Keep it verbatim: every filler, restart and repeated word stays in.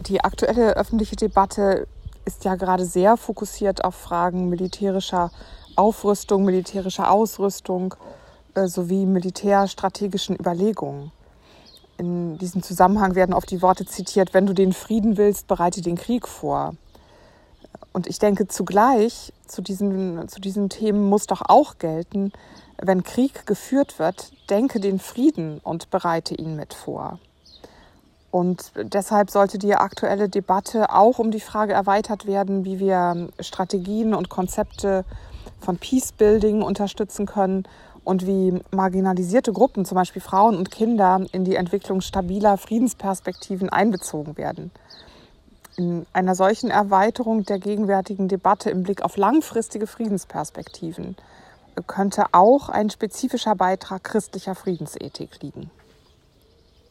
Die aktuelle öffentliche Debatte ist ja gerade sehr fokussiert auf Fragen militärischer Aufrüstung, militärischer Ausrüstung äh, sowie militärstrategischen Überlegungen. In diesem Zusammenhang werden oft die Worte zitiert: Wenn du den Frieden willst, bereite den Krieg vor. Und ich denke zugleich, zu diesen, zu diesen Themen muss doch auch gelten: Wenn Krieg geführt wird, denke den Frieden und bereite ihn mit vor. Und deshalb sollte die aktuelle Debatte auch um die Frage erweitert werden, wie wir Strategien und Konzepte von Peacebuilding unterstützen können und wie marginalisierte Gruppen, zum Beispiel Frauen und Kinder, in die Entwicklung stabiler Friedensperspektiven einbezogen werden. In einer solchen Erweiterung der gegenwärtigen Debatte im Blick auf langfristige Friedensperspektiven könnte auch ein spezifischer Beitrag christlicher Friedensethik liegen.